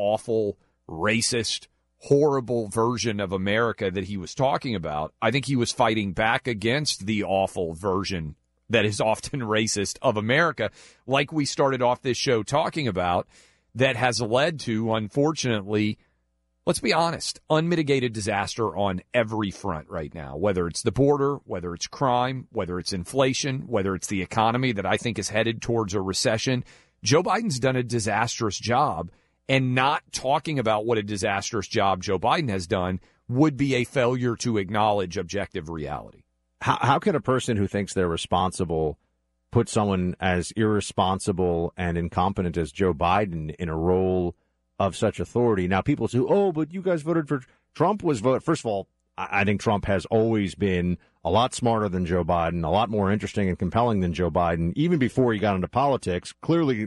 awful, racist, horrible version of America that he was talking about. I think he was fighting back against the awful version that is often racist of America, like we started off this show talking about, that has led to, unfortunately, let's be honest, unmitigated disaster on every front right now, whether it's the border, whether it's crime, whether it's inflation, whether it's the economy that I think is headed towards a recession. Joe Biden's done a disastrous job, and not talking about what a disastrous job Joe Biden has done would be a failure to acknowledge objective reality. How can a person who thinks they're responsible put someone as irresponsible and incompetent as Joe Biden in a role of such authority? Now, people say, oh, but you guys voted for Trump. First of all, I think Trump has always been a lot smarter than Joe Biden, a lot more interesting and compelling than Joe Biden, even before he got into politics. Clearly,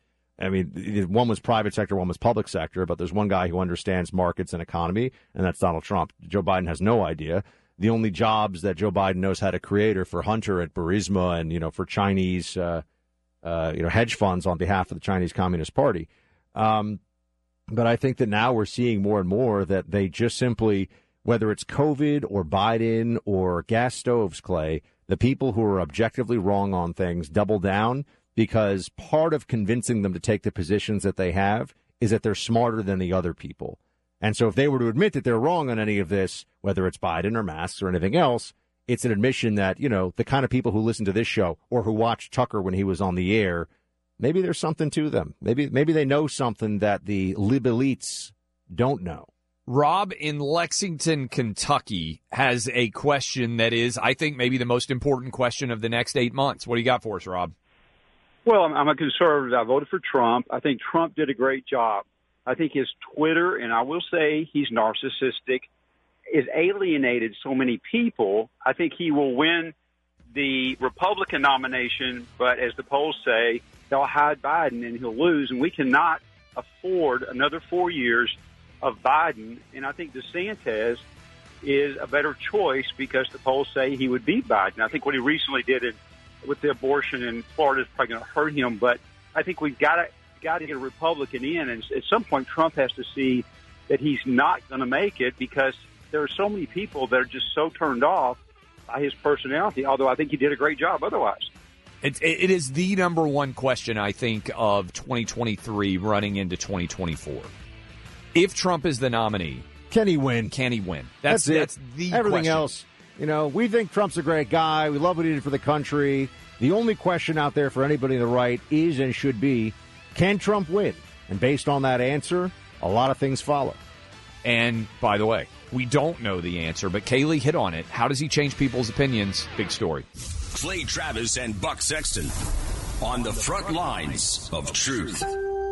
one was private sector, one was public sector, but there's one guy who understands markets and economy, and that's Donald Trump. Joe Biden has no idea. The only jobs that Joe Biden knows how to create are for Hunter at Burisma and, for Chinese, hedge funds on behalf of the Chinese Communist Party. But I think that now we're seeing more and more that they just simply, whether it's COVID or Biden or gas stoves, Clay, the people who are objectively wrong on things double down, because part of convincing them to take the positions that they have is that they're smarter than the other people. And so if they were to admit that they're wrong on any of this, whether it's Biden or masks or anything else, it's an admission that, the kind of people who listen to this show or who watched Tucker when he was on the air, maybe there's something to them. Maybe they know something that the lib elites don't know. Rob in Lexington, Kentucky, has a question that is, I think, maybe the most important question of the next 8 months. What do you got for us, Rob? Well, I'm a conservative. I voted for Trump. I think Trump did a great job. I think his Twitter, and I will say he's narcissistic, is alienated so many people. I think he will win the Republican nomination, but as the polls say, they'll hide Biden and he'll lose. And we cannot afford another 4 years of Biden. And I think DeSantis is a better choice because the polls say he would beat Biden. I think what he recently did with the abortion in Florida is probably going to hurt him, but I think we've got to get a Republican in, and at some point Trump has to see that he's not going to make it because there are so many people that are just so turned off by his personality, although I think he did a great job otherwise. It is the number one question, I think, of 2023 running into 2024. If Trump is the nominee, can he win? That's it. That's the Everything question. else, we think Trump's a great guy. We love what he did for the country. The only question out there for anybody on the right is and should be, can Trump win? And based on that answer, a lot of things follow. And, by the way, we don't know the answer, but Kaylee hit on it. How does he change people's opinions? Big story. Clay Travis and Buck Sexton on the front lines of truth.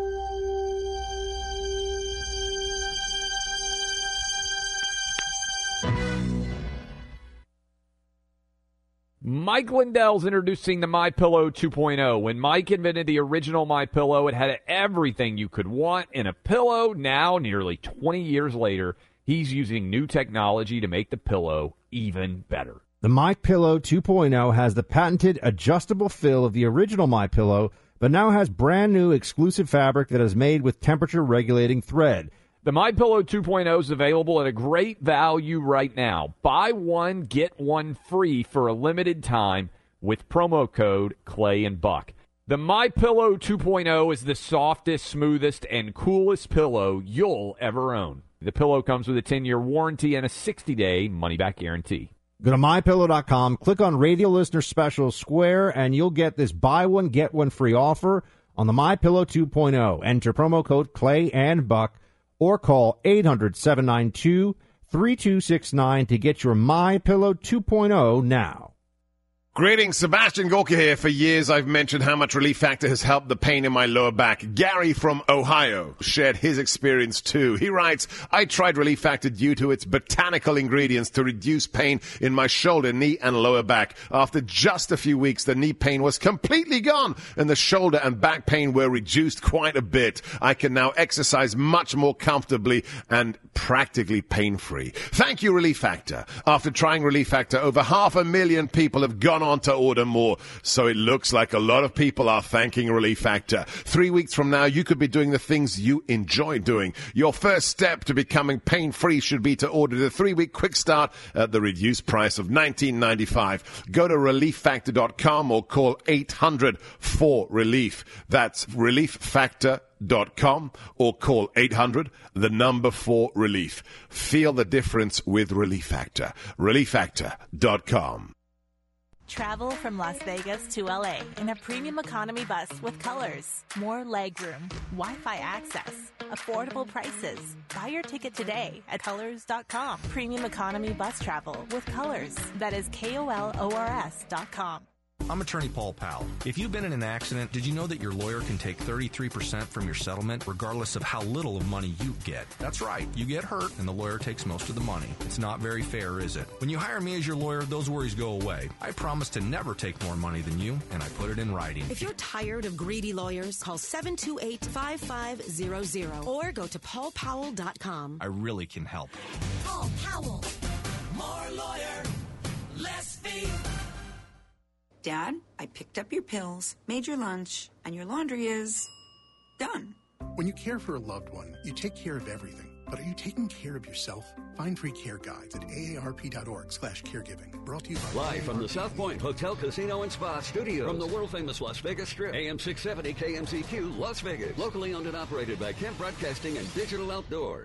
Mike Lindell's introducing the MyPillow 2.0. When Mike invented the original MyPillow, it had everything you could want in a pillow. Now, nearly 20 years later, he's using new technology to make the pillow even better. The MyPillow 2.0 has the patented adjustable fill of the original MyPillow, but now has brand new exclusive fabric that is made with temperature-regulating thread. The MyPillow 2.0 is available at a great value right now. Buy one, get one free for a limited time with promo code Clay and Buck. The MyPillow 2.0 is the softest, smoothest, and coolest pillow you'll ever own. The pillow comes with a 10-year warranty and a 60-day money-back guarantee. Go to MyPillow.com, click on Radio Listener Special Square, and you'll get this buy one, get one free offer on the MyPillow 2.0. Enter promo code Clay and Buck, or call 800-792-3269 to get your MyPillow 2.0 now. Greetings, Sebastian Gorka here. For years, I've mentioned how much Relief Factor has helped the pain in my lower back. Gary from Ohio shared his experience too. He writes, I tried Relief Factor due to its botanical ingredients to reduce pain in my shoulder, knee, and lower back. After just a few weeks, the knee pain was completely gone, and the shoulder and back pain were reduced quite a bit. I can now exercise much more comfortably and practically pain-free. Thank you, Relief Factor. After trying Relief Factor, over 500,000 people have gone gone on to order more. So it looks like a lot of people are thanking Relief Factor. 3 weeks from now, you could be doing the things you enjoy doing. Your first step to becoming pain-free should be to order the 3-week quick start at the reduced price of $19.95. Go to relieffactor.com or call 800-4RELIEF. That's relieffactor.com or call 800-4RELIEF. Feel the difference with Relief Factor. relieffactor.com. Travel from Las Vegas to LA in a premium economy bus with Colors. More legroom, Wi-Fi access, affordable prices. Buy your ticket today at colors.com. Premium economy bus travel with Colors. That is KOLORS.com. I'm attorney Paul Powell. If you've been in an accident, did you know that your lawyer can take 33% from your settlement regardless of how little of money you get? That's right. You get hurt and the lawyer takes most of the money. It's not very fair, is it? When you hire me as your lawyer, those worries go away. I promise to never take more money than you, and I put it in writing. If you're tired of greedy lawyers, call 728-5500 or go to paulpowell.com. I really can help. Paul Powell. More lawyer, less fee. Dad, I picked up your pills, made your lunch, and your laundry is done. When you care for a loved one, you take care of everything. But are you taking care of yourself? Find free care guides at aarp.org/caregiving. Brought to you by Live from the South Point Hotel, Casino, and Spa Studios. From the world-famous Las Vegas Strip. AM 670 KMCQ, Las Vegas. Locally owned and operated by Kemp Broadcasting and Digital Outdoor.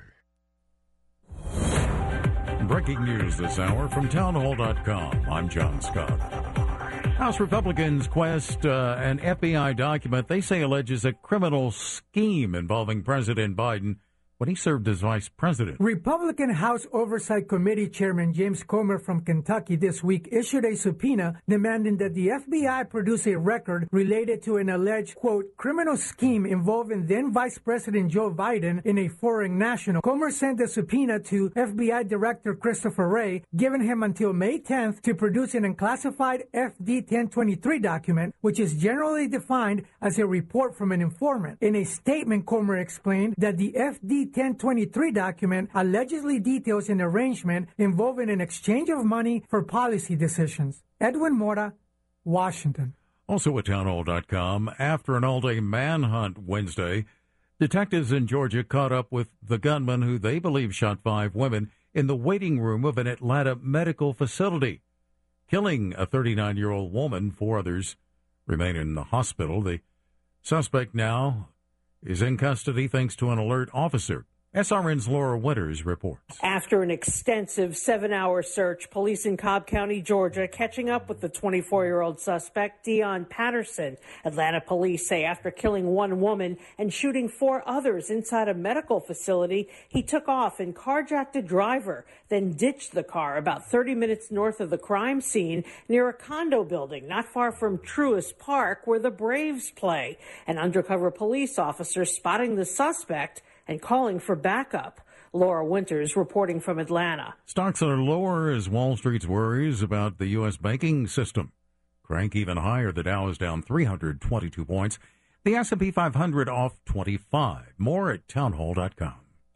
Breaking news this hour from townhall.com. I'm John Scott. House Republicans quest an FBI document they say alleges a criminal scheme involving President Biden when he served as vice president. Republican House Oversight Committee Chairman James Comer from Kentucky this week issued a subpoena demanding that the FBI produce a record related to an alleged, quote, criminal scheme involving then Vice President Joe Biden in a foreign national. Comer sent the subpoena to FBI Director Christopher Wray, giving him until May 10th to produce an unclassified FD-1023 document, which is generally defined as a report from an informant. In a statement, Comer explained that the FD-1023 document allegedly details an arrangement involving an exchange of money for policy decisions. Edwin Mora, Washington. Also at townhall.com, after an all-day manhunt Wednesday, detectives in Georgia caught up with the gunman who they believe shot 5 women in the waiting room of an Atlanta medical facility, killing a 39-year-old woman. 4 others remain in the hospital. The suspect now is in custody thanks to an alert officer. SRN's Laura Winters reports. After an extensive 7-hour search, police in Cobb County, Georgia, catching up with the 24-year-old suspect, Dion Patterson. Atlanta police say after killing 1 woman and shooting 4 others inside a medical facility, he took off and carjacked a driver, then ditched the car about 30 minutes north of the crime scene near a condo building not far from Truist Park, where the Braves play. An undercover police officer spotting the suspect and calling for backup. Laura Winters reporting from Atlanta. Stocks are lower as Wall Street's worries about the U.S. banking system crank even higher. The Dow is down 322 points. The S&P 500 off 25. More at townhall.com.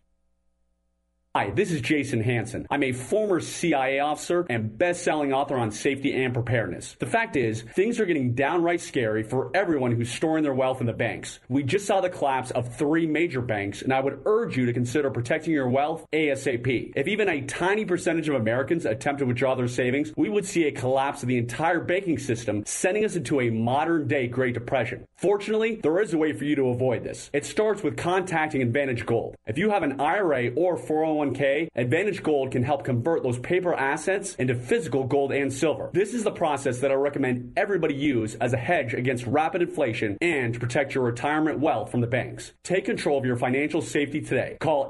Hi, this is Jason Hansen. I'm a former CIA officer and best-selling author on safety and preparedness. The fact is, things are getting downright scary for everyone who's storing their wealth in the banks. We just saw the collapse of 3 major banks, and I would urge you to consider protecting your wealth ASAP. If even a tiny percentage of Americans attempt to withdraw their savings, we would see a collapse of the entire banking system, sending us into a modern-day Great Depression. Fortunately, there is a way for you to avoid this. It starts with contacting Advantage Gold. If you have an IRA or 401k, Advantage Gold can help convert those paper assets into physical gold and silver. This is the process that I recommend everybody use as a hedge against rapid inflation and to protect your retirement wealth from the banks. Take control of your financial safety today. Call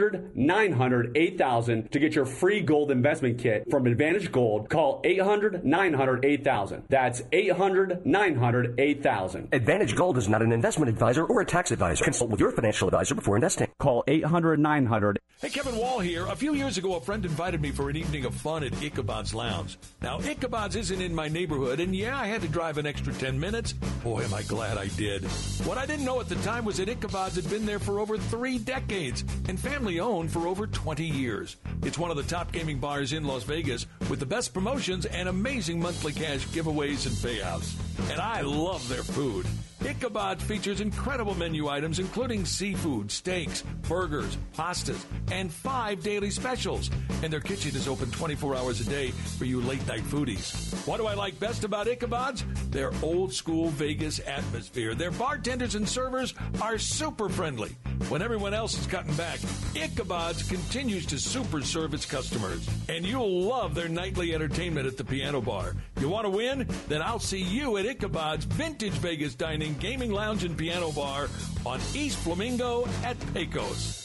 800-900-8000 to get your free gold investment kit from Advantage Gold. Call 800-900-8000. That's 800-900-8000. Advantage Gold is not an investment advisor or a tax advisor. Consult with your financial advisor before investing. Call 800-900. Hey, Kevin Wall here. A few years ago, a friend invited me for an evening of fun at Ichabod's Lounge. Now, Ichabod's isn't in my neighborhood, and yeah, I had to drive an extra 10 minutes. Boy, am I glad I did. What I didn't know at the time was that Ichabod's had been there for over 3 decades and family-owned for over 20 years. It's one of the top gaming bars in Las Vegas with the best promotions and amazing monthly cash giveaways and payouts. And I love their food. Ichabod features incredible menu items including seafood, steaks, burgers, pastas, and 5 daily specials. And their kitchen is open 24 hours a day for you late-night foodies. What do I like best about Ichabod's? Their old-school Vegas atmosphere. Their bartenders and servers are super friendly. When everyone else is cutting back, Ichabod's continues to super serve its customers. And you'll love their nightly entertainment at the piano bar. You want to win? Then I'll see you at Ichabod's Vintage Vegas Dining, Gaming Lounge, and Piano Bar on East Flamingo at Pecos.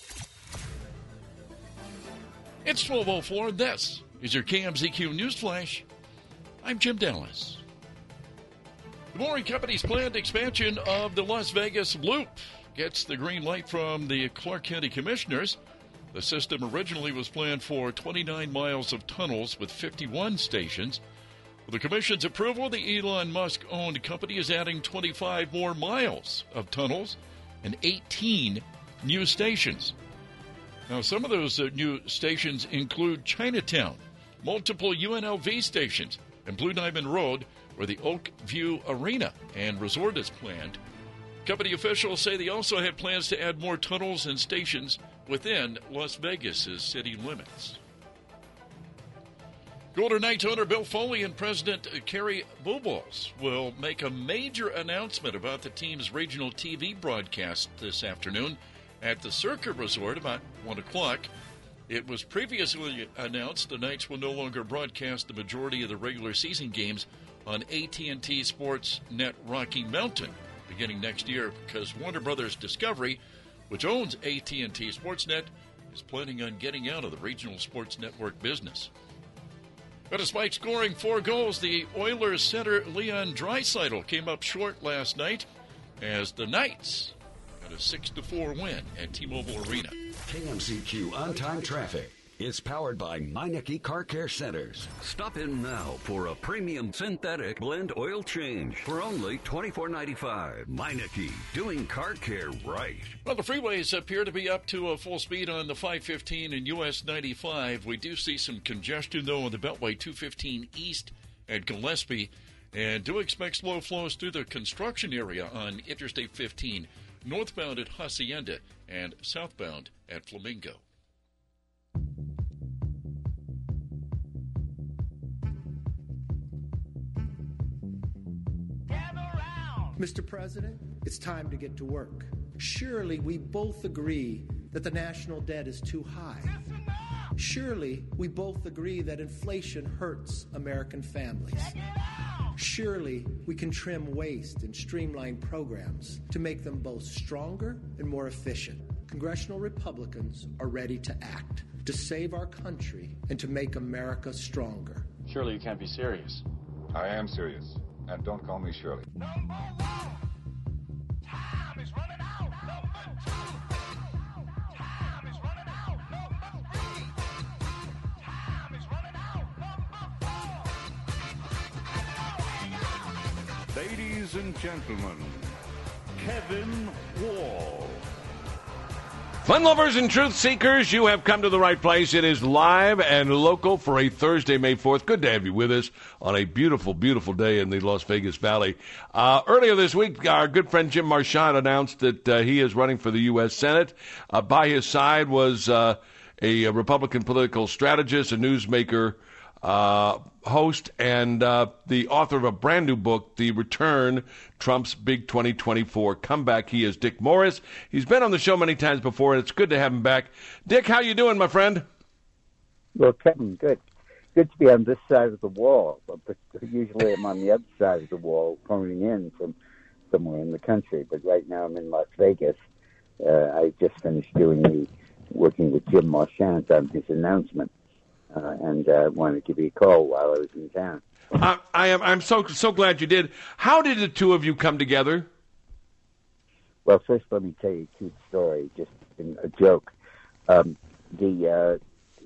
It's 12:04. This is your KMZQ News Flash. I'm Jim Dallas. The Boring Company's planned expansion of the Las Vegas Loop gets the green light from the Clark County Commissioners. The system originally was planned for 29 miles of tunnels with 51 stations. With the Commission's approval, the Elon Musk-owned company is adding 25 more miles of tunnels and 18 new stations. Now, some of those new stations include Chinatown, multiple UNLV stations, and Blue Diamond Road, where the Oak View Arena and Resort is planned. Company officials say they also had plans to add more tunnels and stations within Las Vegas' city limits. Golden Knights owner Bill Foley and President Kerry Bubals will make a major announcement about the team's regional TV broadcast this afternoon at the Circa Resort about 1 o'clock. It was previously announced the Knights will no longer broadcast the majority of the regular season games on AT&T Sportsnet Rocky Mountain beginning next year because Warner Brothers Discovery, which owns AT&T Sportsnet, is planning on getting out of the regional sports network business. But despite scoring 4 goals, the Oilers center Leon Draisaitl came up short last night as the Knights got a 6-4 win at T-Mobile Arena. KMZQ On-Time Traffic is powered by Meineke Car Care Centers. Stop in now for a premium synthetic blend oil change for only $24.95. Meineke, doing car care right. Well, the freeways appear to be up to full speed on the 515 and US 95. We do see some congestion, though, on the Beltway 215 East at Gillespie, and do expect slow flows through the construction area on Interstate 15, northbound at Hacienda and southbound at Flamingo. Mr. President, it's time to get to work. Surely we both agree that the national debt is too high. Surely we both agree that inflation hurts American families. Surely we can trim waste and streamline programs to make them both stronger and more efficient. Congressional Republicans are ready to act, to save our country and to make America stronger. Surely you can't be serious. I am serious. And don't call me Shirley. Number 1, time is running out. Number 2, time is running out. Number 3, time is running out. Number 4. Ladies and gentlemen, Kevin Wall. Fun lovers and truth seekers, you have come to the right place. It is live and local for a Thursday, May 4th. Good to have you with us on a beautiful, beautiful day in the Las Vegas Valley. Earlier this week, our good friend Jim Marchand announced that he is running for the U.S. Senate. By his side was a Republican political strategist, a newsmaker, host, and the author of a brand new book, The Return, Trump's Big 2024 Comeback. He is Dick Morris. He's been on the show many times before, and it's good to have him back. Dick, how you doing, my friend? Well, Kevin, good. Good to be on this side of the wall. But usually I'm on the other side of the wall, phoning in from somewhere in the country. But right now I'm in Las Vegas. I just finished working with Jim Marchand on his announcement. And wanted to give you a call while I was in town. I'm so glad you did. How did the two of you come together? Well, first let me tell you a cute story, just a joke. the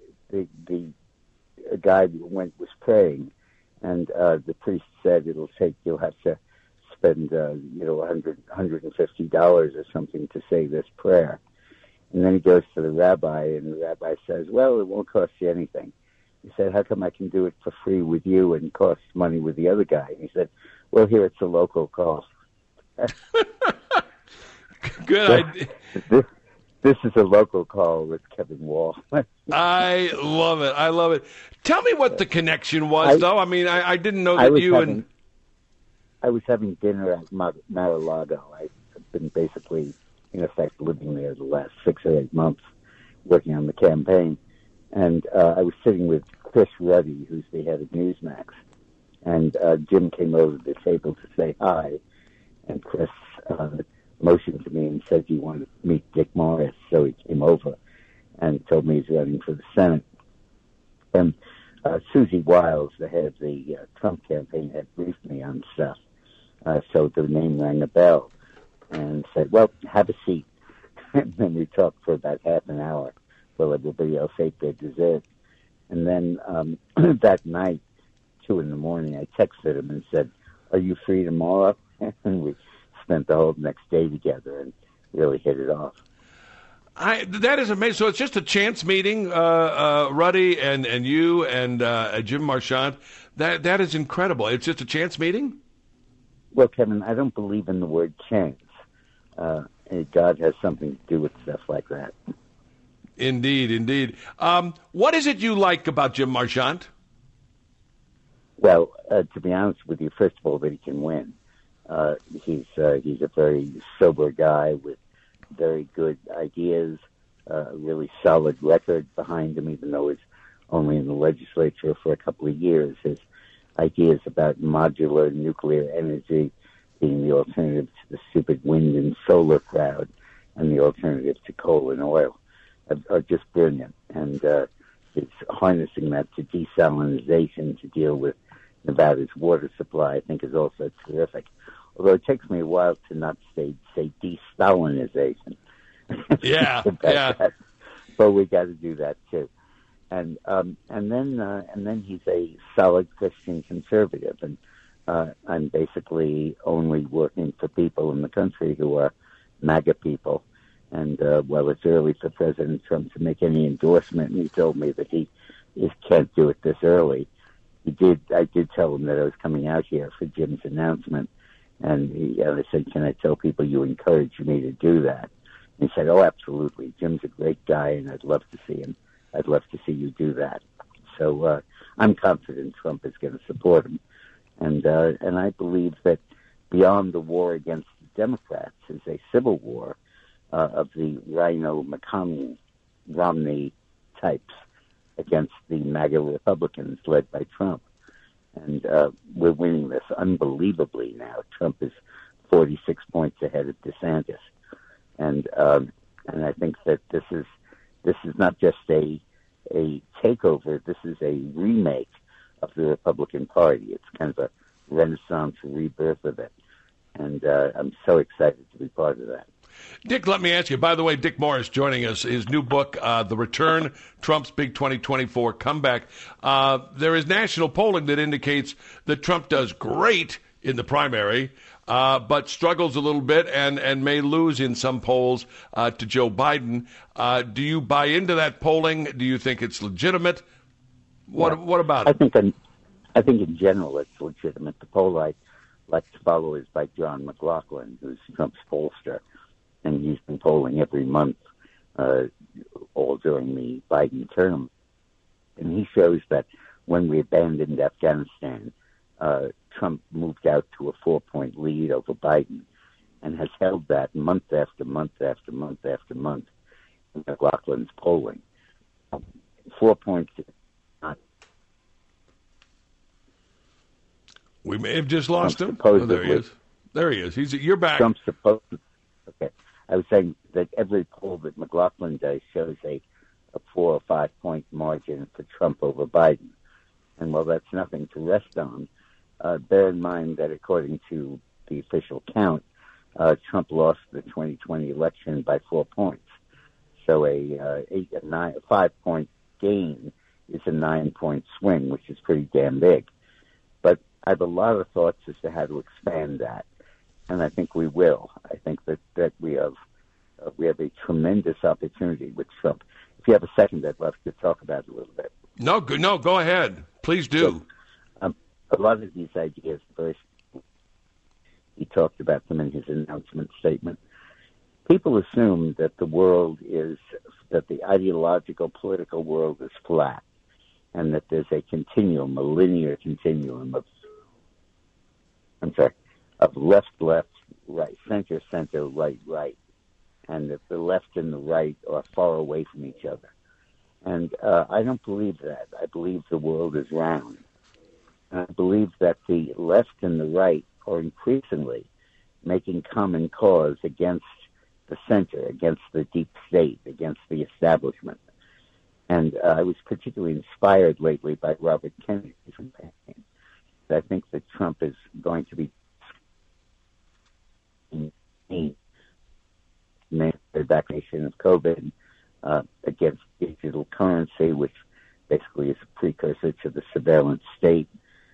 guy who was praying, and the priest said you'll have to spend $150 or something to say this prayer. And then he goes to the rabbi, and the rabbi says, well, it won't cost you anything. He said, how come I can do it for free with you and cost money with the other guy? And he said, well, here it's a local call. Good idea. This is a local call with Kevin Wall. I love it. I love it. Tell me what the connection was, though. I mean, I didn't know that I was having dinner at Mar-a-Lago. I've been basically, in effect, living there the last 6 or 8 months, working on the campaign. And I was sitting with Chris Ruddy, who's the head of Newsmax. And Jim came over to the table to say hi. And Chris motioned to me and said, do you want to meet Dick Morris? So he came over and told me he's running for the Senate. And Susie Wiles, the head of the Trump campaign, had briefed me on stuff. So the name rang a bell and said, well, have a seat. And then we talked for about half an hour while everybody else ate their dessert. And then that night, 2 a.m, I texted him and said, are you free tomorrow? And we spent the whole next day together and really hit it off. That is amazing. So it's just a chance meeting, Ruddy and you and Jim Marchant. That is incredible. It's just a chance meeting? Well, Kevin, I don't believe in the word chance. God has something to do with stuff like that. Indeed, indeed. What is it you like about Jim Marchant? Well, to be honest with you, first of all, that he can win. He's a very sober guy with very good ideas, a really solid record behind him, even though he's only in the legislature for a couple of years. His ideas about modular nuclear energy being the alternative to the stupid wind and solar crowd and the alternative to coal and oil are just brilliant. And it's harnessing that to desalinization to deal with Nevada's water supply, I think, is also terrific. Although it takes me a while to not say de-Stalinization. Yeah, yeah. That. But we got to do that too. And then he's a solid Christian conservative, and I'm basically only working for people in the country who are MAGA people. And while it's early for President Trump to make any endorsement, and he told me that he can't do it this early. I did tell him that I was coming out here for Jim's announcement, and I said, can I tell people you encouraged me to do that? And he said, oh, absolutely. Jim's a great guy, and I'd love to see him. I'd love to see you do that. So I'm confident Trump is going to support him. And I believe that beyond the war against the Democrats is a civil war of the Rhino, McConnell, Romney types against the MAGA Republicans led by Trump. And we're winning this unbelievably now. Trump is 46 points ahead of DeSantis. And I think that this is not just a takeover. This is a remake of the Republican Party. It's kind of a renaissance rebirth of it. And I'm so excited to be part of that. Dick, let me ask you, by the way, Dick Morris joining us, his new book, The Return, Trump's Big 2024 Comeback. There is national polling that indicates that Trump does great in the primary, but struggles a little bit and may lose in some polls to Joe Biden. Do you buy into that polling? Do you think it's legitimate? What about it? I think in general it's legitimate. The poll I like to follow is by John McLaughlin, who's Trump's pollster. And he's been polling every month all during the Biden term. And he shows that when we abandoned Afghanistan, Trump moved out to a 4-point lead over Biden and has held that month after month after month after month in McLaughlin's polling. 4 points is not... We may have just lost him. There he is. There he is. You're back. Trump's supposedly... Okay. I was saying that every poll that McLaughlin does shows a 4 or 5 point margin for Trump over Biden. And while that's nothing to rest on, bear in mind that according to the official count, Trump lost the 2020 election by 4 points. So a 5-point gain is a 9-point swing, which is pretty damn big. But I have a lot of thoughts as to how to expand that, and I think we will. I think that we have a tremendous opportunity with Trump. If you have a second, I'd love to talk about it a little bit. No, go ahead. Please do. So, a lot of these ideas, first, he talked about them in his announcement statement. People assume that the ideological political world is flat, and that there's a continuum, a linear continuum of left, right, center, right, and that the left and the right are far away from each other. And I don't believe that. I believe the world is round. And I believe that the left and the right are increasingly making common cause against the center, against the deep state, against the establishment. And I was particularly inspired lately by Robert Kennedy's campaign. I think that Trump is going to be the vaccination of COVID against digital currency, which basically is a precursor to the surveillance state.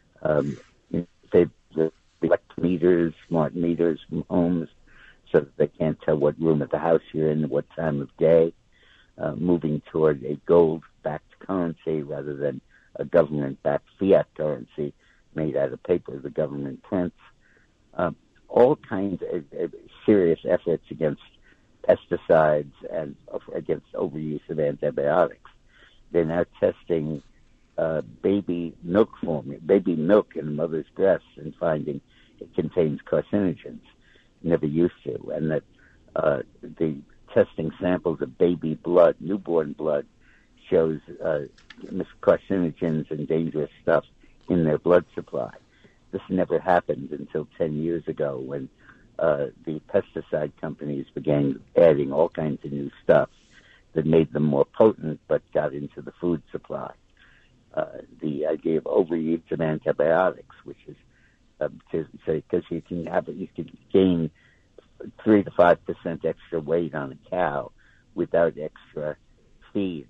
They elect meters, smart meters from homes, so that they can't tell what room of the house you're in, what time of day. Moving toward a gold-backed currency rather than a government-backed fiat currency made out of paper the government prints. All kinds of serious efforts against pesticides and against overuse of antibiotics. They're now testing baby milk in a mother's breast and finding it contains carcinogens. Never used to, and that the testing samples of baby blood, newborn blood, shows carcinogens and dangerous stuff in their blood supply. This never happened until 10 years ago when the pesticide companies began adding all kinds of new stuff that made them more potent but got into the food supply. The idea of overuse of antibiotics, which is because you can gain 3 to 5% extra weight on a cow without extra feed,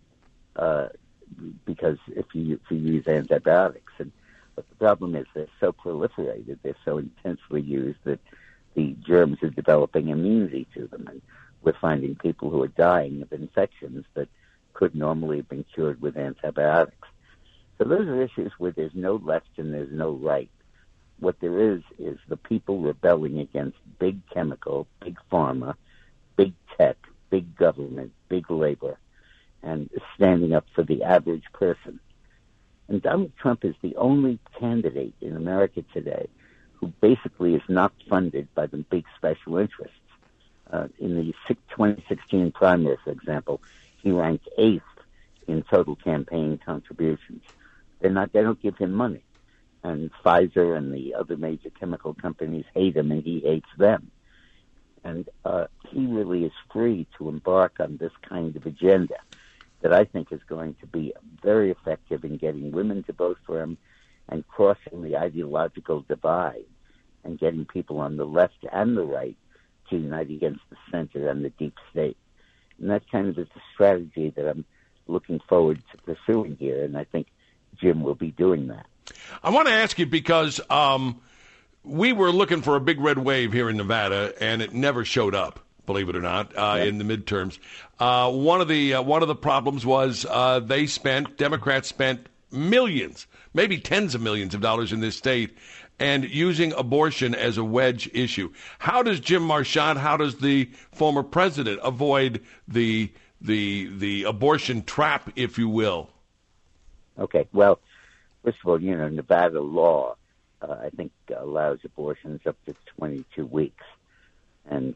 because if you use antibiotics. But the problem is they're so proliferated, they're so intensely used that the germs are developing immunity to them, and we're finding people who are dying of infections that could normally have been cured with antibiotics. So those are issues where there's no left and there's no right. What there is the people rebelling against big chemical, big pharma, big tech, big government, big labor, and standing up for the average person. And Donald Trump is the only candidate in America today who basically is not funded by the big special interests. In the 2016 primary, for example, he ranked 8th in total campaign contributions. They don't give him money. And Pfizer and the other major chemical companies hate him, and he hates them. And he really is free to embark on this kind of agenda that I think is going to be very effective in getting women to vote for him and crossing the ideological divide and getting people on the left and the right to unite against the center and the deep state. And that kind of is the strategy that I'm looking forward to pursuing here, and I think Jim will be doing that. I want to ask you because we were looking for a big red wave here in Nevada, and it never showed up, believe it or not, in the midterms. One of the problems was Democrats spent millions, maybe tens of millions of dollars in this state, and using abortion as a wedge issue. How does Jim Marchand, how does the former president avoid the abortion trap, if you will? Okay, well, first of all, Nevada law, I think, allows abortions up to 22 weeks. And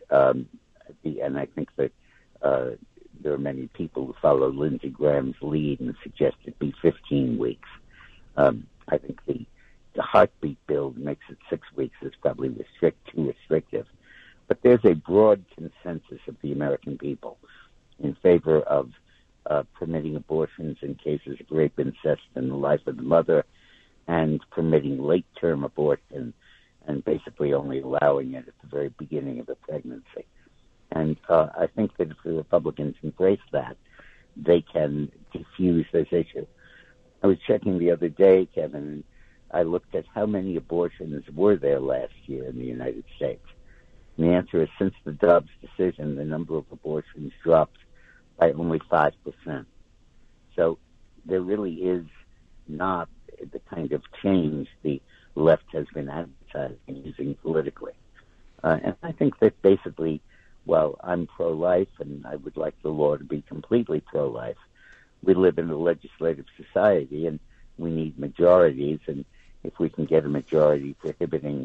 I think that there are many people who follow Lindsey Graham's lead and suggest it be 15 weeks. I think the heartbeat bill makes it 6 weeks is probably too restrictive. But there's a broad consensus of the American people in favor of permitting abortions in cases of rape, incest, and the life of the mother, and permitting late-term abortion and basically only allowing it at the very beginning of the pregnancy. And I think that if the Republicans embrace that, they can diffuse this issue. I was checking the other day, Kevin, and I looked at how many abortions were there last year in the United States. And the answer is, since the Dobbs decision, the number of abortions dropped by only 5%. So there really is not the kind of change the left has been advertising using politically. And I think that basically, while I'm pro-life and I would like the law to be completely pro-life, we live in a legislative society and we need majorities. And if we can get a majority prohibiting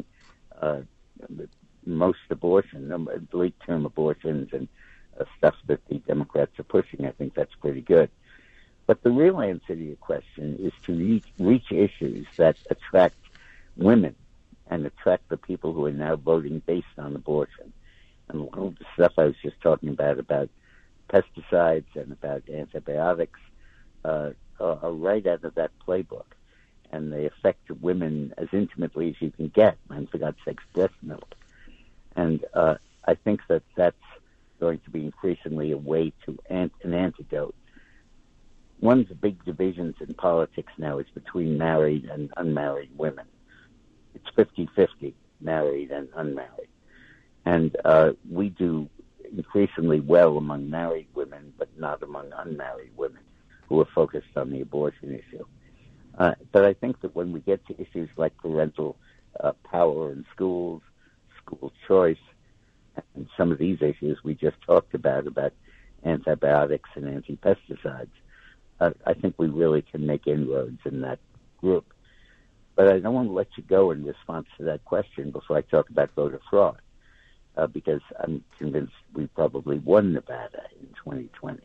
most abortion, late-term abortions and stuff that the Democrats are pushing, I think that's pretty good. But the real answer to your question is to reach issues that attract women and attract the people who are now voting based on abortion. And a lot of the stuff I was just talking about pesticides and about antibiotics, are right out of that playbook. And they affect women as intimately as you can get. And for God's sakes, breast milk. And I think that that's going to be increasingly a way to an antidote. One of the big divisions in politics now is between married and unmarried women. It's 50-50, married and unmarried. And we do increasingly well among married women, but not among unmarried women who are focused on the abortion issue. But I think that when we get to issues like parental power in schools, school choice, and some of these issues we just talked about antibiotics and anti-pesticides, I think we really can make inroads in that group. But I don't want to let you go in response to that question before I talk about voter fraud, because I'm convinced we probably won Nevada in 2020.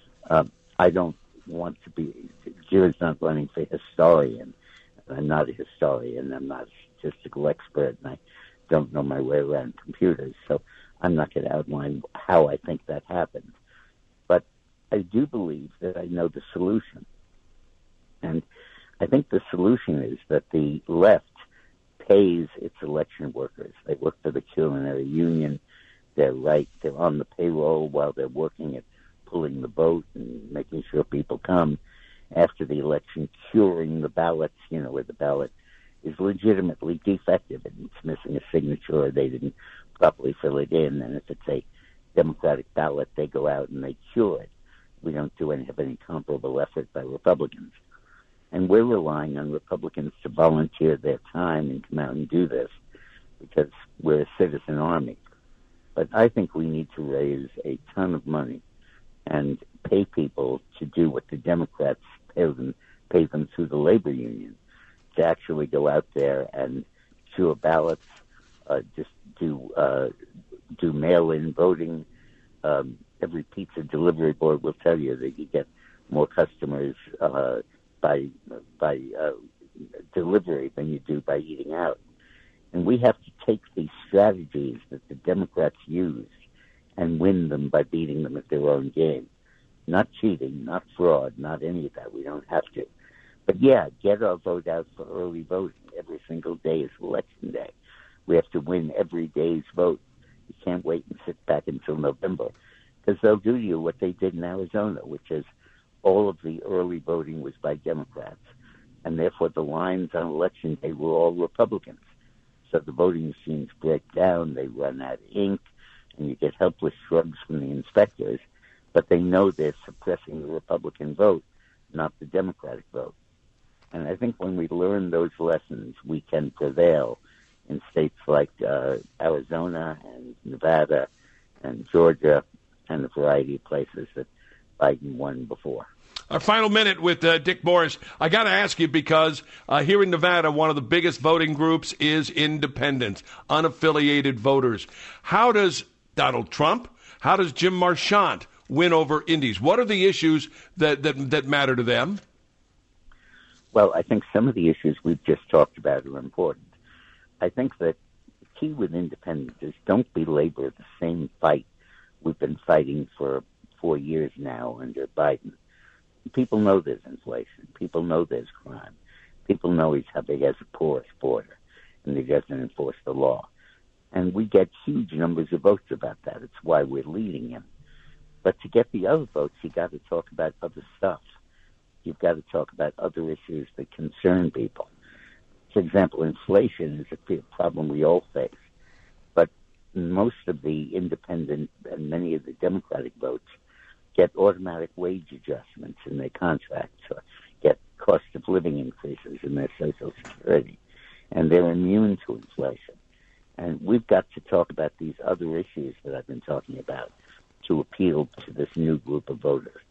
I don't want to be, Jared's not running for historian. I'm not a historian. I'm not a statistical expert, and I don't know my way around computers, so I'm not going to outline how I think that happened. But I do believe that I know the solution. And I think the solution is that the left pays its election workers. They work for the culinary union. They're on the payroll while they're working at pulling the boat and making sure people come after the election, curing the ballots, where the ballot is legitimately defective and it's missing a signature or they didn't properly fill it in. And if it's a Democratic ballot, they go out and they cure it. We don't have any comparable effort by Republicans. And we're relying on Republicans to volunteer their time and come out and do this because we're a citizen army. But I think we need to raise a ton of money and pay people to do what the Democrats pay them through the labor union, to actually go out there and cure ballots, just do mail-in voting. Every pizza delivery boy will tell you that you get more customers by delivery than you do by eating out. And we have to take these strategies that the Democrats use and win them by beating them at their own game. Not cheating, not fraud, not any of that. We don't have to. But yeah, get our vote out for early voting. Every single day is election day. We have to win every day's vote. You can't wait and sit back until November, because they'll do to you what they did in Arizona, which is all of the early voting was by Democrats, and therefore the lines on election day were all Republicans. So the voting machines break down, they run out of ink, and you get helpless shrugs from the inspectors, but they know they're suppressing the Republican vote, not the Democratic vote. And I think when we learn those lessons, we can prevail in states like Arizona and Nevada and Georgia and a variety of places that Biden won before. Our final minute with Dick Morris. I got to ask you because here in Nevada, one of the biggest voting groups is independents, unaffiliated voters. How does Donald Trump, how does Jim Marchant win over Indies? What are the issues that matter to them? Well, I think some of the issues we've just talked about are important. I think that the key with independents is don't belabor the same fight we've been fighting for 4 years now under Biden. People know there's inflation. People know there's crime. People know he has a porous border and he doesn't enforce the law. And we get huge numbers of votes about that. It's why we're leading him. But to get the other votes, you got to talk about other stuff. You've got to talk about other issues that concern people. For example, inflation is a problem we all face. But most of the independent and many of the Democratic votes get automatic wage adjustments in their contracts or get cost of living increases in their Social Security. And they're immune to inflation. And we've got to talk about these other issues that I've been talking about to appeal to this new group of voters.